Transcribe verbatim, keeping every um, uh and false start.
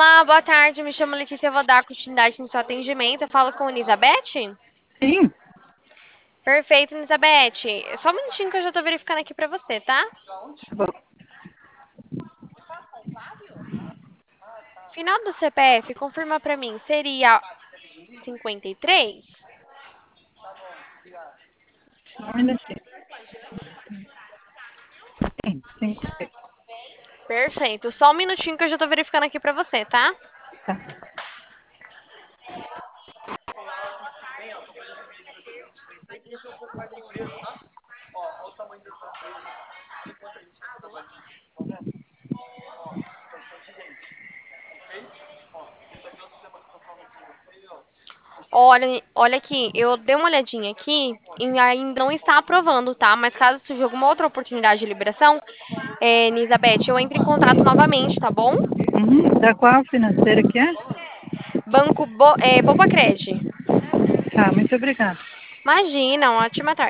Olá, boa tarde. Me chamo Letícia, eu vou dar continuidade no seu atendimento. Eu falo com a Elizabeth? Sim, Perfeito, Elizabeth. Só um minutinho que eu já tô verificando aqui pra você, tá? tá bom. Final do C P F, confirma pra mim, seria cinquenta e três? Só um minutinho. Sim, cinco, seis. Perfeito. Só um minutinho que eu já tô verificando aqui pra você, tá? Tá. Olha, olha aqui, eu dei uma olhadinha aqui e ainda não está aprovando, tá? Mas caso surja alguma outra oportunidade de liberação, é, Elizabeth, eu entro em contato novamente, tá bom? Uhum. Da qual financeira que é? Banco Bo, é, Boa Cred. Tá, muito obrigada. Imagina, uma ótima tarde.